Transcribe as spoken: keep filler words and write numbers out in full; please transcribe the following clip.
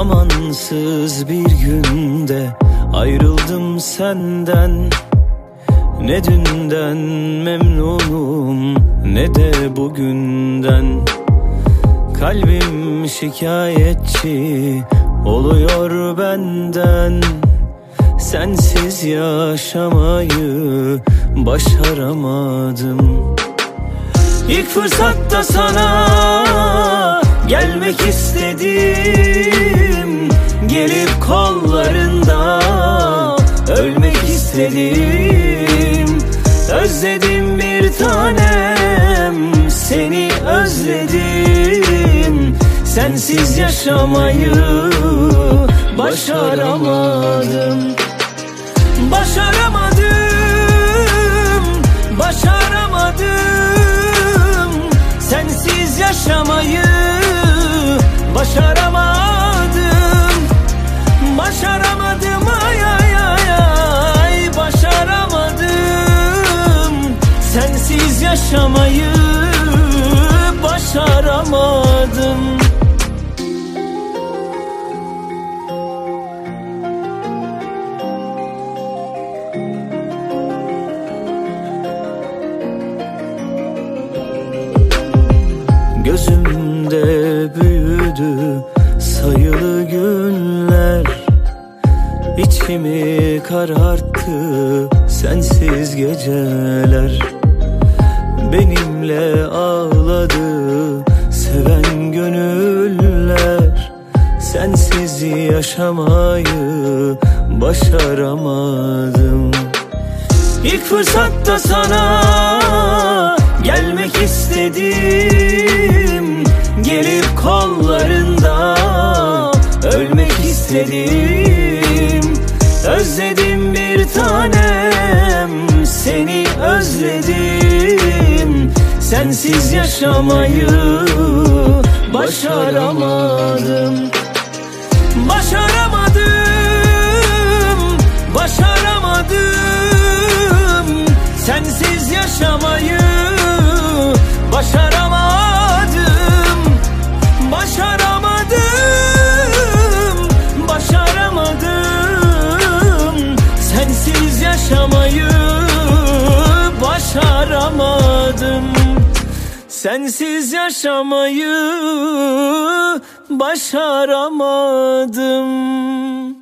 Amansız bir günde ayrıldım senden. Ne dünden memnunum ne de bugünden. Kalbim şikayetçi oluyor benden. Sensiz yaşamayı başaramadım. İlk fırsatta sana gelmek istedim. Gelip kollarında ölmek istedim. Özledim bir tanem, seni özledim. Sensiz yaşamayı başaramadım. Başaramadım, başaramadım. Sensiz yaşamayı başaramadım. Başaramadım, ay ay ay ay, başaramadım. Sensiz yaşamayı başaramadım. Gözümde büyüdü sayılı günler. İçimi kararttı sensiz geceler. Benimle ağladı seven gönüller. Sensiz yaşamayı başaramadım. İlk fırsatta sana gelmek istedim. Gelip kollarında ölmek istedim. Özledim bir tanem, seni özledim. Sensiz yaşamayı başaramadım. Başaramadım, başaramadım. Sensiz yaşamayı başaramadım. Başaramadım, başaramadım. Sensiz yaşamayı başaramadım. Sensiz yaşamayı başaramadım.